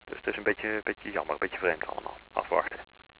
Dus het is een beetje jammer, een beetje vreemd allemaal. Afwachten.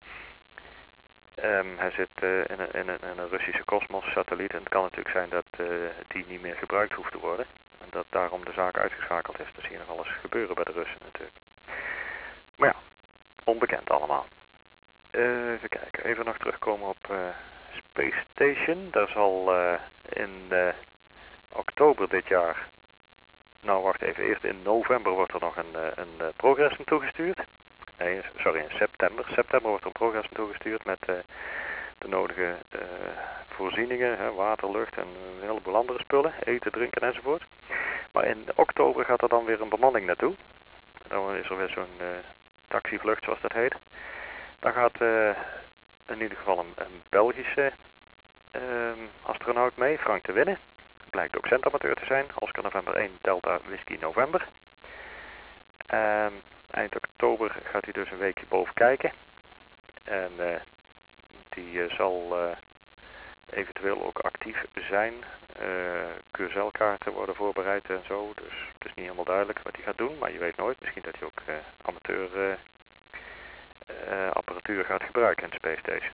Hij zit in een Russische Cosmos-satelliet en het kan natuurlijk zijn dat die niet meer gebruikt hoeft te worden. En dat daarom de zaak uitgeschakeld is. Dus hier nog alles gebeuren bij de Russen natuurlijk. Maar ja, onbekend allemaal. Even kijken, even nog terugkomen op Space Station. Daar zal in oktober dit jaar, nou wacht even, eerst in november wordt er nog een progress naartoe gestuurd. Nee, sorry, in september. September wordt er een progress naartoe gestuurd met de nodige voorzieningen, water, lucht en een heleboel andere spullen, eten, drinken enzovoort. Maar in oktober gaat er dan weer een bemanning naartoe. Dan is er weer zo'n taxivlucht zoals dat heet. Dan gaat in ieder geval een Belgische astronaut mee, Frank de Winne. Blijkt ook centamateur te zijn, Oscar November 1, Delta Whisky November. Eind oktober gaat hij dus een weekje boven kijken. En die zal eventueel ook actief zijn. QSL-kaarten worden voorbereid en zo. Dus het is niet helemaal duidelijk wat hij gaat doen. Maar je weet nooit. Misschien dat hij ook amateur apparatuur gaat gebruiken in de Space Station.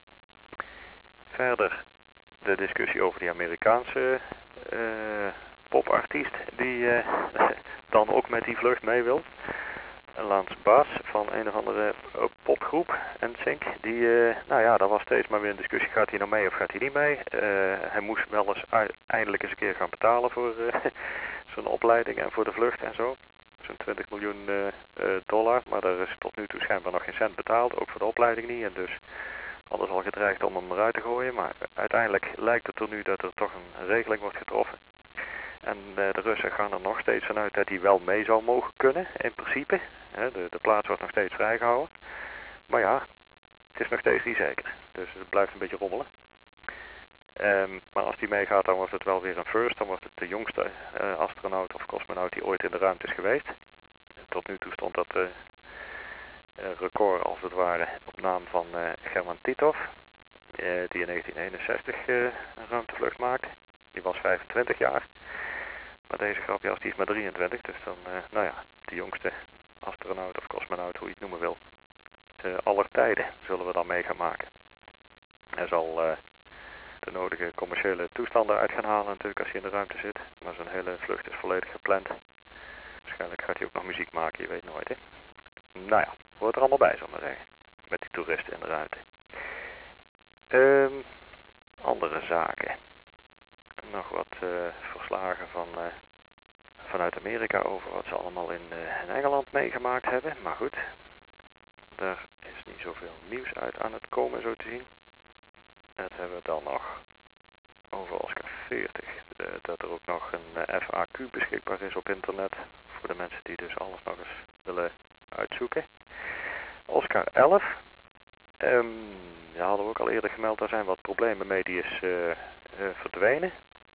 Verder de discussie over die Amerikaanse popartiest die dan ook met die vlucht mee wil. Lance Bass van een of andere popgroep, NSYNC, die, nou ja, daar was steeds maar weer een discussie, gaat hij nou mee of gaat hij niet mee? Hij moest wel eens eindelijk eens een keer gaan betalen voor zijn opleiding en voor de vlucht en zo. Zo'n 20 miljoen dollar, maar daar is tot nu toe schijnbaar nog geen cent betaald, ook voor de opleiding niet. En dus hadden ze al gedreigd om hem eruit te gooien, maar uiteindelijk lijkt het er nu dat er toch een regeling wordt getroffen. En de Russen gaan er nog steeds vanuit dat hij wel mee zou mogen kunnen, in principe. De plaats wordt nog steeds vrijgehouden. Maar ja, het is nog steeds niet zeker. Dus het blijft een beetje rommelen. Maar als die meegaat, dan wordt het wel weer een first. Dan wordt het de jongste astronaut of cosmonaut die ooit in de ruimte is geweest. Tot nu toe stond dat record als het ware op naam van German Titov. Die in 1961 een ruimtevlucht maakte. Die was 25 jaar. Maar deze grapjas die is maar 23. Dus dan, nou ja, de jongste astronaut of cosmonaut, hoe je het noemen wil. Aller tijden zullen we dan mee gaan maken. Hij zal de nodige commerciële toestanden uit gaan halen natuurlijk als hij in de ruimte zit. Maar zijn hele vlucht is volledig gepland. Waarschijnlijk gaat hij ook nog muziek maken, je weet nooit hè. Nou ja, hoort er allemaal bij zal ik maar zeggen. Met die toeristen in de ruimte. Andere zaken. Nog wat verslagen vanuit Amerika over wat ze allemaal in Engeland meegemaakt hebben. Maar goed, daar is niet zoveel nieuws uit aan het komen zo te zien. Dat hebben we dan nog over Oscar 40. Dat er ook nog een FAQ beschikbaar is op internet. Voor de mensen die dus alles nog eens willen uitzoeken. Oscar 11. Ja, hadden we ook al eerder gemeld, daar zijn wat problemen mee. Die is verdwenen.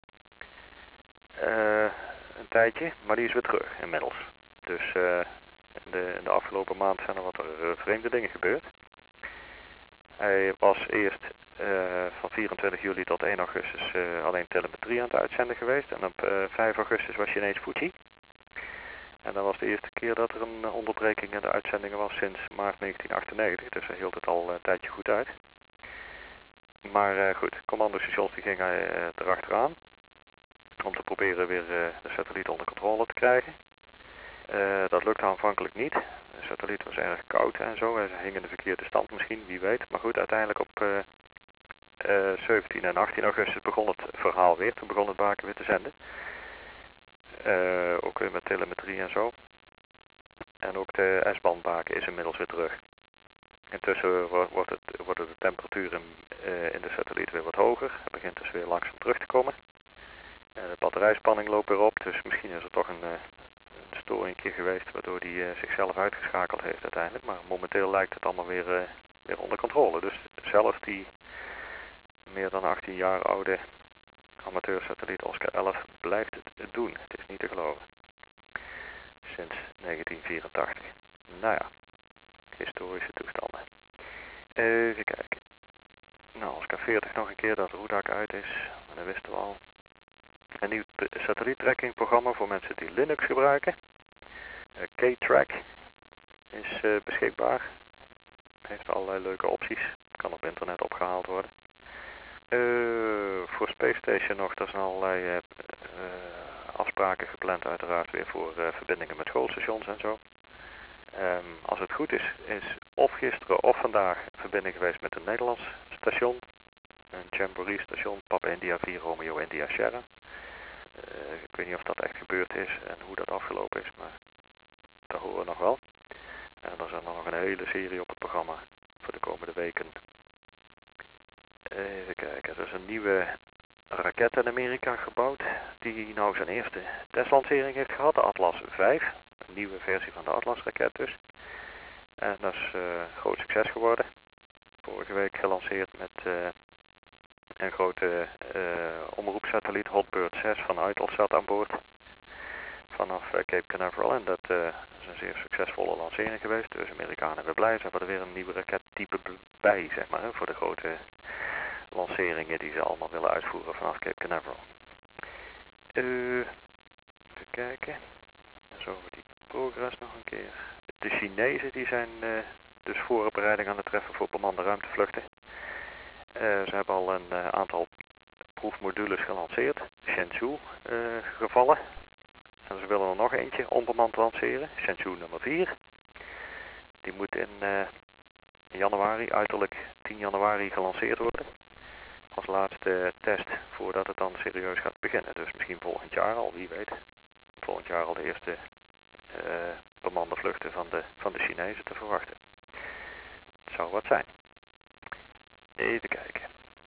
Een tijdje, maar die is weer terug inmiddels. Dus in de afgelopen maand zijn er wat vreemde dingen gebeurd. Hij was eerst van 24 juli tot 1 augustus alleen telemetrie aan het uitzenden geweest. En op 5 augustus was hij ineens Fuji. En dat was de eerste keer dat er een onderbreking in de uitzendingen was sinds maart 1998. Dus hij hield het al een tijdje goed uit. Maar goed, commandostations die gingen erachteraan. Om te proberen weer de satelliet onder controle te krijgen. Dat lukte aanvankelijk niet. De satelliet was erg koud en zo. Hij hing in de verkeerde stand misschien, wie weet. Maar goed, uiteindelijk op 17 en 18 augustus begon het verhaal weer. Toen begon het baken weer te zenden. Ook weer met telemetrie en zo. En ook de S-bandbaken is inmiddels weer terug. Intussen worden de temperaturen in de satelliet weer wat hoger. Het begint dus weer langzaam terug te komen. De batterijspanning loopt weer op, dus misschien is er toch een storing geweest waardoor die zichzelf uitgeschakeld heeft uiteindelijk. Maar momenteel lijkt het allemaal weer onder controle. Dus zelfs die meer dan 18 jaar oude amateursatelliet Oscar 11 blijft het doen. Het is niet te geloven. Sinds 1984. Nou ja, historische toestanden. Even kijken. Nou, Oscar 40 nog een keer dat Rudak uit is. Maar dat wisten we al. Een nieuw satelliettrackingprogramma voor mensen die Linux gebruiken. K-Track. is beschikbaar. Heeft allerlei leuke opties. Kan op internet opgehaald worden. Voor Space Station nog, er zijn allerlei afspraken gepland uiteraard weer voor verbindingen met schoolstations en zo. Als het goed is of gisteren of vandaag verbinding geweest met een Nederlands station. Een Jamboree station, Papa India 4, Romeo India Sierra. Ik weet niet of dat echt gebeurd is en hoe dat afgelopen is, maar dat horen we nog wel. En er zijn nog een hele serie op het programma voor de komende weken. Even kijken, er is een nieuwe raket in Amerika gebouwd, die nou zijn eerste testlancering heeft gehad, de Atlas 5. Een nieuwe versie van de Atlas raket dus. En dat is groot succes geworden. Vorige week gelanceerd met een grote omroepsatelliet, Hotbird 6 van Eutelsat aan boord. Vanaf Cape Canaveral. En dat is een zeer succesvolle lancering geweest. Dus Amerikanen weer blij. Ze hebben er weer een nieuwe rakettype bij, zeg maar, voor de grote lanceringen die ze allemaal willen uitvoeren vanaf Cape Canaveral. Even kijken. Zo over die progress nog een keer. De Chinezen die zijn dus voorbereiding aan het treffen voor bemande ruimtevluchten. Ze hebben al een aantal proefmodules gelanceerd. Shenzhou gevallen. En ze willen er nog eentje onbemand lanceren. Shenzhou nummer 4. Die moet in januari, uiterlijk 10 januari gelanceerd worden. Als laatste test voordat het dan serieus gaat beginnen. Dus misschien volgend jaar al, wie weet. Volgend jaar al de eerste bemande vluchten van de Chinezen te verwachten. Het zou wat zijn. Even kijken.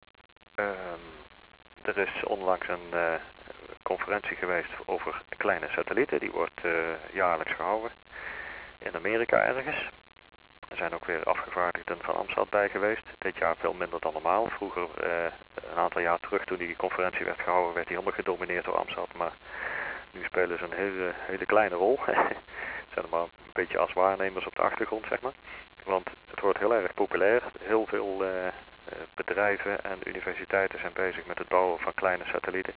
Er is onlangs een conferentie geweest over kleine satellieten. Die wordt jaarlijks gehouden in Amerika ergens. Er zijn ook weer afgevaardigden van AMSAT bij geweest. Dit jaar veel minder dan normaal. Vroeger, een aantal jaar terug toen die conferentie werd gehouden, werd die helemaal gedomineerd door AMSAT. Maar nu spelen ze een hele kleine rol. Het zijn er maar een beetje als waarnemers op de achtergrond, zeg maar. Want het wordt heel erg populair. Heel veel bedrijven en universiteiten zijn bezig met het bouwen van kleine satellieten.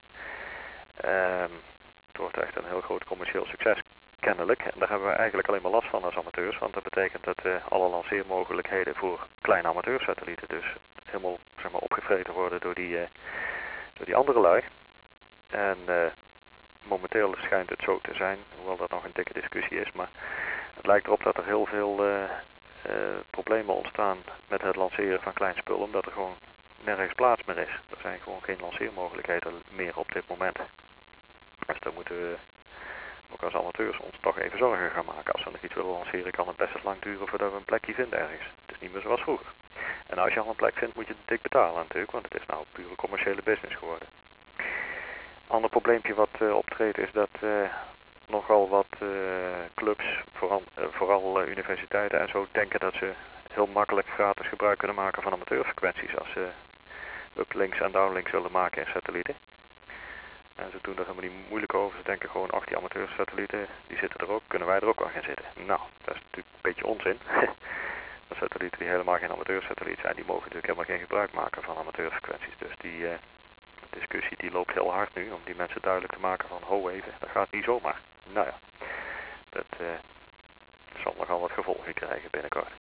Het wordt echt een heel groot commercieel succes, kennelijk. En daar hebben we eigenlijk alleen maar last van als amateurs. Want dat betekent dat alle lanceermogelijkheden voor kleine amateursatellieten dus helemaal, zeg maar, opgevreten worden door die andere lui. En momenteel schijnt het zo te zijn, hoewel dat nog een dikke discussie is. Maar het lijkt erop dat er heel veel problemen ontstaan met het lanceren van klein spul, omdat er gewoon nergens plaats meer is. Er zijn gewoon geen lanceermogelijkheden meer op dit moment. Dus daar moeten we ook als amateurs ons toch even zorgen gaan maken. Als we nog iets willen lanceren, kan het best eens lang duren voordat we een plekje vinden ergens. Het is niet meer zoals vroeger. En als je al een plek vindt, moet je het dik betalen natuurlijk, want het is nou pure commerciële business geworden. Ander probleempje wat optreedt is dat nogal wat clubs, vooral universiteiten en zo, denken dat ze heel makkelijk gratis gebruik kunnen maken van amateurfrequenties als ze uplinks en downlinks willen maken in satellieten. En ze doen er helemaal niet moeilijk over. Ze denken gewoon, ach, die amateursatellieten, die zitten er ook, kunnen wij er ook wel gaan zitten. Nou, dat is natuurlijk een beetje onzin. De satellieten die helemaal geen amateursatelliet zijn, die mogen natuurlijk helemaal geen gebruik maken van amateurfrequenties. Dus die discussie die loopt heel hard nu, om die mensen duidelijk te maken van, ho even, dat gaat niet zomaar. Nou ja, dat zal nogal wat gevolgen krijgen binnenkort.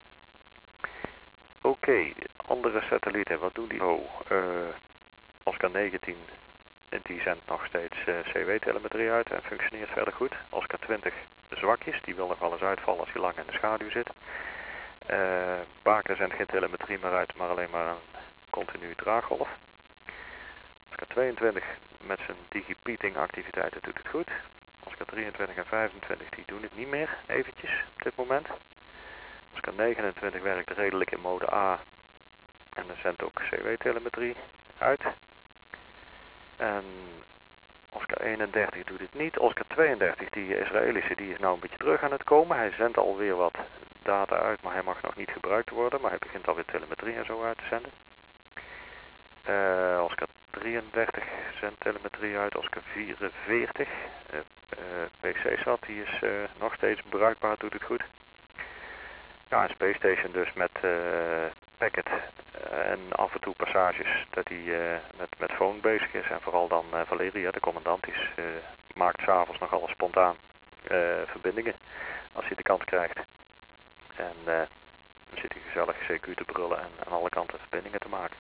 Oké, andere satellieten, wat doen die? Oscar 19, die zendt nog steeds CW-telemetrie uit en functioneert verder goed. Oscar 20 zwakjes, die wil nog wel eens uitvallen als hij lang in de schaduw zit. Baker zendt geen telemetrie meer uit, maar alleen maar een continu draaggolf. Oscar 22 met zijn digipeating activiteiten doet het goed. Oscar 23 en 25 die doen het niet meer eventjes op dit moment. Oscar 29 werkt redelijk in mode A en er zendt ook CW-telemetrie uit. En Oscar 31 doet het niet. Oscar 32, die Israëlische, die is nou een beetje terug aan het komen. Hij zendt alweer wat data uit, maar hij mag nog niet gebruikt worden. Maar hij begint alweer telemetrie en zo uit te zenden. Oscar 33 zendt telemetrie uit. Oscar 44, PC-SAT, die is nog steeds bruikbaar, doet het goed. Ja, een Space Station dus met packet en af en toe passages dat hij met phone bezig is. En vooral dan Valeria, de commandant, maakt s'avonds nog alles spontaan verbindingen als hij de kans krijgt. En dan zit hij gezellig CQ te brullen en aan alle kanten verbindingen te maken.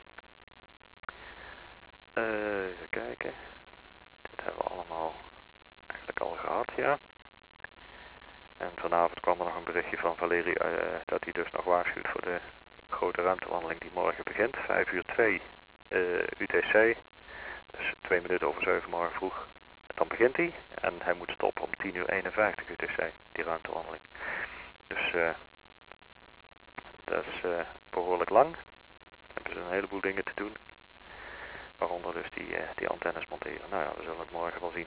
Even kijken. Dit hebben we allemaal eigenlijk al gehad, ja. En vanavond kwam er nog een berichtje van Valerie dat hij dus nog waarschuwt voor de grote ruimtewandeling die morgen begint. 5:02 UTC. Dus 2 minuten over 7 morgen vroeg. Dan begint hij en hij moet stoppen om 10:51 UTC, die ruimtewandeling. Dus dat is behoorlijk lang. Dan hebben ze een heleboel dingen te doen. Waaronder dus die antennes monteren. Nou ja, we zullen het morgen wel zien.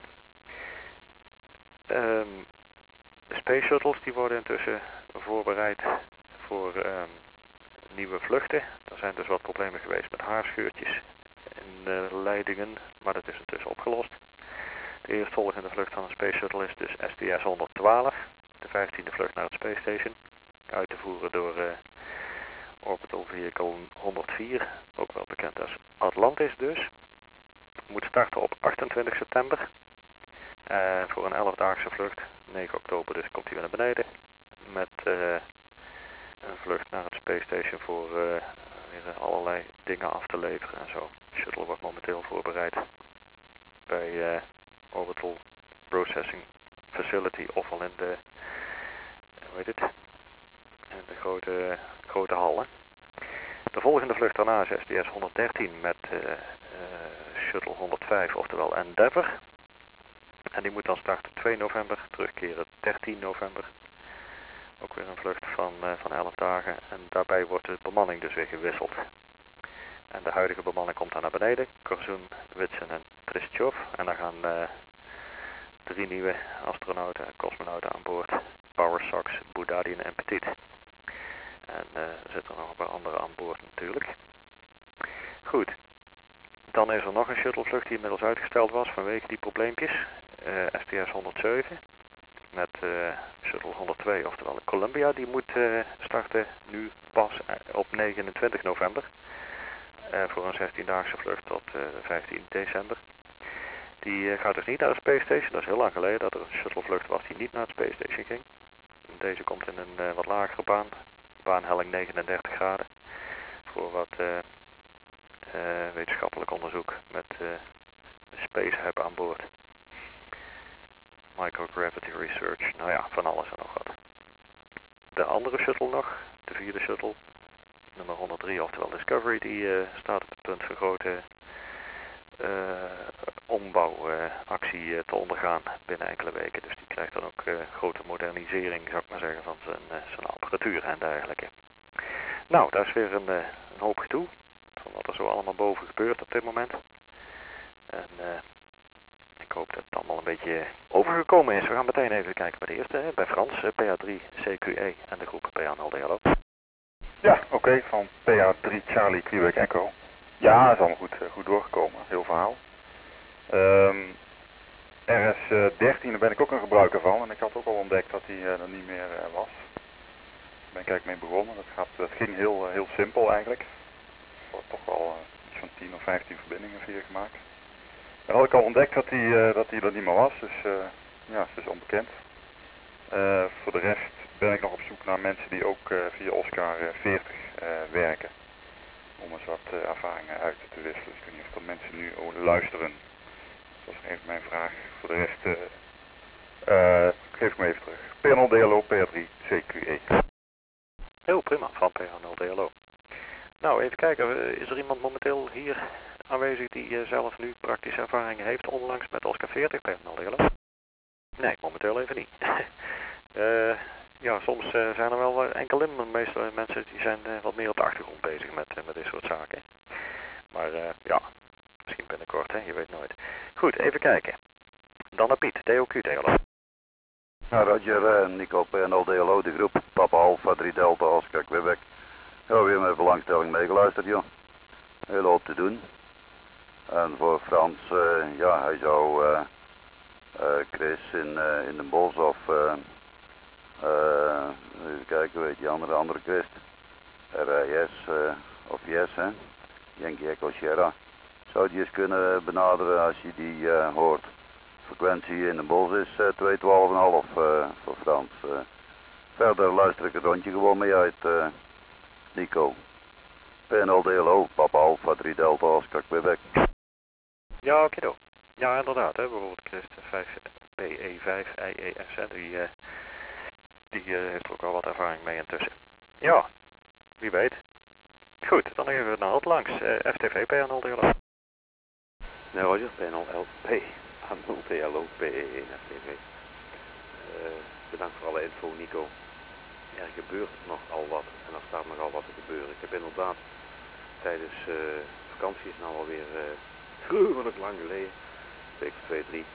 De Space Shuttles die worden intussen voorbereid voor nieuwe vluchten. Er zijn dus wat problemen geweest met haarscheurtjes in de leidingen, maar dat is intussen opgelost. De eerstvolgende vlucht van een Space Shuttle is dus STS-112, de 15e vlucht naar het Space Station. Uit te voeren door Orbital Vehicle 104, ook wel bekend als Atlantis dus. Moet starten op 28 september. Voor een 11-daagse vlucht, 9 oktober dus komt hij weer naar beneden. Met een vlucht naar het Space Station voor weer allerlei dingen af te leveren en zo. De shuttle wordt momenteel voorbereid bij Orbital Processing Facility, ofwel in de, hoe heet het, in de grote hal. De volgende vlucht daarna is STS 113 met Shuttle 105, oftewel Endeavour. En die moet dan starten 2 november, terugkeren 13 november. Ook weer een vlucht van 11 dagen. En daarbij wordt de bemanning dus weer gewisseld. En de huidige bemanning komt dan naar beneden. Korzoen, Whitson en Tristjov. En dan gaan 3 nieuwe astronauten en cosmonauten aan boord. Power Sox, Boudadien en Petit. En er zitten nog een paar anderen aan boord natuurlijk. Goed. Dan is er nog een shuttlevlucht die inmiddels uitgesteld was vanwege die probleempjes. STS 107 met Shuttle 102, oftewel de Columbia. Die moet starten nu pas op 29 november. Voor een 16-daagse vlucht tot 15 december. Die gaat dus niet naar de Space Station. Dat is heel lang geleden dat er een shuttlevlucht was die niet naar het Space Station ging. Deze komt in een wat lagere baan. Baanhelling 39 graden. Voor wat wetenschappelijk onderzoek met de Space Hub aan boord. Microgravity Research, nou ja, van alles en nog wat. De andere shuttle nog, de 4e shuttle, nummer 103, oftewel Discovery, die staat op het punt van grote ombouwactie te ondergaan binnen enkele weken. Dus die krijgt dan ook grote modernisering, zou ik maar zeggen, van zijn apparatuur en dergelijke. Nou, daar is weer een hoop gedoe, van wat er zo allemaal boven gebeurt op dit moment. En ik hoop dat het allemaal een beetje overgekomen is. We gaan meteen even kijken bij de eerste, bij Frans, PA3 CQE en de groep PA0DLO. Ja, oké, van PA3 Charlie Quebec Echo. Ja, is allemaal goed doorgekomen, heel verhaal. RS13, daar ben ik ook een gebruiker van en ik had ook al ontdekt dat die er niet meer was. Daar ben ik eigenlijk mee begonnen. Dat ging heel simpel eigenlijk. Er wordt toch wel iets van 10 of 15 verbindingen via gemaakt. Dan had ik al ontdekt dat hij er niet meer was, dus ja, het is onbekend. Voor de rest ben ik nog op zoek naar mensen die ook via Oscar 40 werken. Om eens wat ervaringen uit te wisselen. Dus ik weet niet of er mensen nu luisteren. Dat was even mijn vraag. Voor de rest geef ik me even terug. PA0DLO, PA3 CQE. Heel prima, van PA0DLO. Nou, even kijken. Is er iemand momenteel hier aanwezig die zelf nu praktische ervaringen heeft onlangs met Oscar 40 PA0DLO? Nee, momenteel even niet. Ja, soms zijn er wel enkele, maar de meeste mensen die zijn wat meer op de achtergrond bezig met dit soort zaken. Maar ja, misschien binnenkort, hè, je weet nooit. Goed, even kijken. Dan naar Piet, DOQ-DLO. Ja, Roger, Nico PA0DLO, de groep Papa Alpha 3 Delta Oscar Quebec. Ja, weer met belangstelling meegeluisterd, joh. Heel hoop te doen. En voor Frans, ja, hij zou Chris in Den Bosch of even kijken, weet je, andere Christ. RIS of Yes, hè. Yankee Echo Sierra. Zou die eens kunnen benaderen als je die hoort. Frequentie in Den Bosch is 212,5 voor Frans. Verder luister ik het rondje gewoon mee uit, Nico. PNL-DLO, Papa Alpha 3 Delta Oscar Quebec. Ja, oké. Ja, inderdaad. Hè. Bijvoorbeeld Christen 5 PE5 IES. Hè. Die heeft er ook al wat ervaring mee intussen. Ja, wie weet. Goed, dan even we naar het langs. FTV PNL-DLO. Nee, Roger, PNL-LP, A0TLO, PE1 FTV. Bedankt voor alle info, Nico. Er gebeurt nogal wat en er staat nogal wat te gebeuren. Ik heb inderdaad tijdens vakantie, is nou alweer gruwelijk lang geleden, week of 2, 3,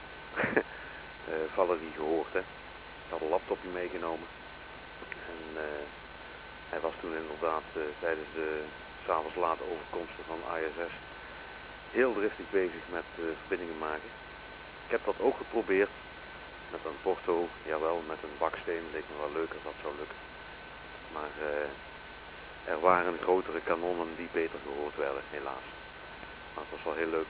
vallen die gehoord. Hè. Ik had een laptopje meegenomen en hij was toen inderdaad tijdens de 's avonds late overkomsten van ISS heel driftig bezig met verbindingen maken. Ik heb dat ook geprobeerd met een porto, jawel, met een baksteen, leek me wel leuk als dat zou lukken. Maar er waren grotere kanonnen die beter gehoord werden, helaas. Maar het was wel heel leuk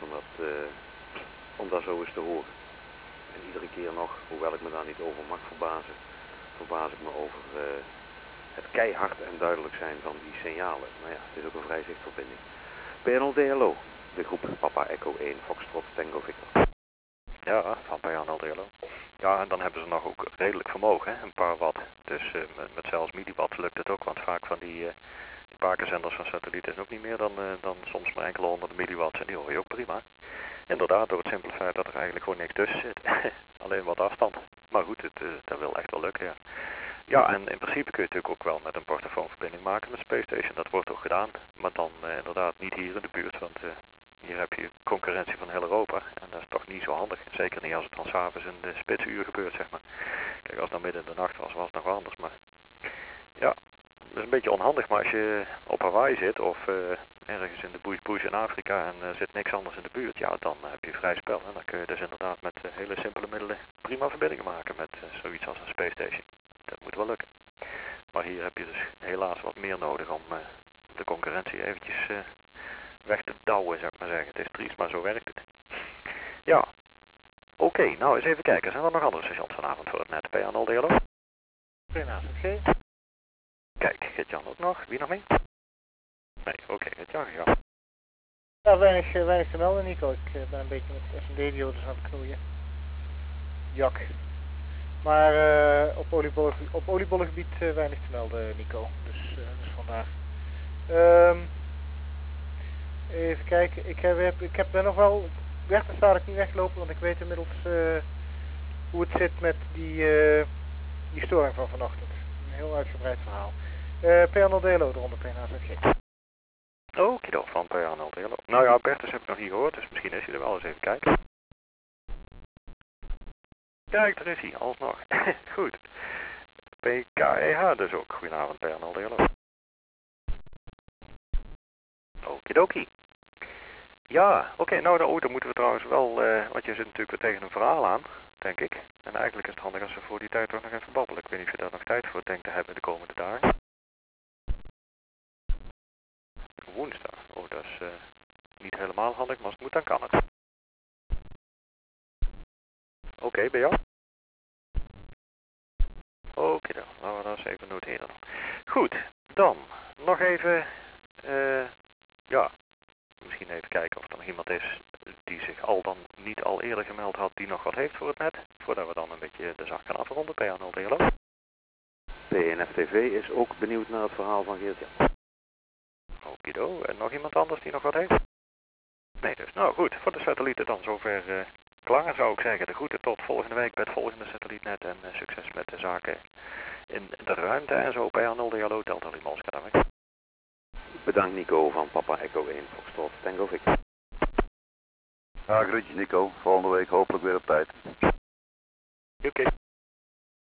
om dat zo eens te horen. En iedere keer nog, hoewel ik me daar niet over mag verbazen, verbaas ik me over het keihard en duidelijk zijn van die signalen. Maar ja, het is ook een vrijzichtverbinding. PNL-DLO, de groep Papa Echo 1 Foxtrot Tango Victor. Ja, van PNL-DLO. Ja, en dan hebben ze nog ook redelijk vermogen, hè? Een paar watt. Dus met zelfs milliwatt lukt het ook, want vaak van die bakerzenders van satellieten is ook niet meer dan soms maar enkele honderden milliwatt. En die hoor je ook prima. Inderdaad, door het simpele feit dat er eigenlijk gewoon niks tussen zit. Alleen wat afstand. Maar goed, dat wil echt wel lukken, ja. Ja, en in principe kun je natuurlijk ook wel met een portofoonverbinding maken met Space Station. Dat wordt ook gedaan. Maar dan inderdaad niet hier in de buurt, want hier heb je concurrentie van heel Europa. En dat is toch niet zo handig. Zeker niet als het dan s'avonds in de spitsuur gebeurt, zeg maar. Kijk, als het dan midden in de nacht was het nog wel anders. Maar ja, dat is een beetje onhandig. Maar als je op Hawaii zit of ergens in de bush in Afrika en zit niks anders in de buurt, ja, dan heb je vrij spel. En dan kun je dus inderdaad met hele simpele middelen prima verbindingen maken met zoiets als een Space Station. Dat moet wel lukken. Maar hier heb je dus helaas wat meer nodig om de concurrentie eventjes weg te douwen, zou ik maar zeggen. Het is triest, maar zo werkt het. Ja, oké, nou eens even kijken. Zijn er nog andere stations vanavond voor het net? PNL-DLO? Goedenavond, G. Kijk, Gert-Jan ook nog. Wie nog mee? Nee, oké, Gert-Jan, ja. Ja, weinig te melden, Nico. Ik ben een beetje met SMD-diodes aan het knoeien. Jak. Maar op oliebollengebied weinig te melden, Nico. Dus vandaar. Even kijken. Ben nog wel... Weg te staan, ik niet weglopen, want ik weet inmiddels hoe het zit met die storing van vanochtend. Een heel uitgebreid verhaal. PNL-DLO eronder, PNL-ZG. Okido, van PNL-DLO. Nou ja, Bertus heb ik nog niet gehoord, dus misschien is hij er wel eens even kijken. Kijk, daar is hij, alsnog. Goed. PKEH dus ook. Goedenavond, PNL-DLO. Okidoki. Ja, oké, nou dan moeten we trouwens wel, want je zit natuurlijk weer tegen een verhaal aan, denk ik. En eigenlijk is het handig als we voor die tijd ook nog even babbelen. Ik weet niet of je daar nog tijd voor denkt te hebben de komende dagen. Woensdag. Oh, dat is niet helemaal handig, maar als het moet dan kan het. Oké, bij jou? Oké dan, laten we dat eens even noteren. Goed, dan nog even, ja, misschien even kijken of er nog iemand is die zich niet al eerder gemeld had die nog wat heeft voor het net. Voordat we dan een beetje de zaak gaan afronden, PNL-DLO. PNFTV is ook benieuwd naar het verhaal van Geert-Jan. Okido, en nog iemand anders die nog wat heeft? Nee dus, nou goed, voor de satellieten dan zover klaar zou ik zeggen. De groeten tot volgende week bij het volgende satellietnet en succes met de zaken in de ruimte en zo. PNL-DLO, Delta Lima Oscar. Bedankt Nico van Papa Echo 1 Foxtrot Tango Victor. Ja, groetjes Nico. Volgende week hopelijk weer op tijd. Oké.